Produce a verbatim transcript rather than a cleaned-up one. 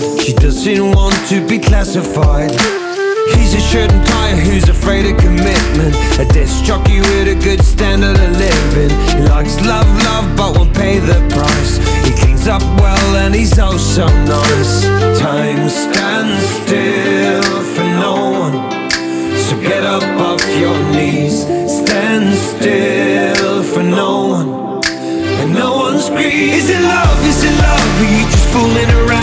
She doesn't want to be classified. He's a shirt and tie who's afraid of commitment, a disc jockey with a good standard of living. He likes love, love, but won't pay the price. He cleans up well and he's oh so nice. Time stands still for no one, so get up off your knees. Stand still for no one, and no one's greed. Is it love, is it love, are you just fooling around?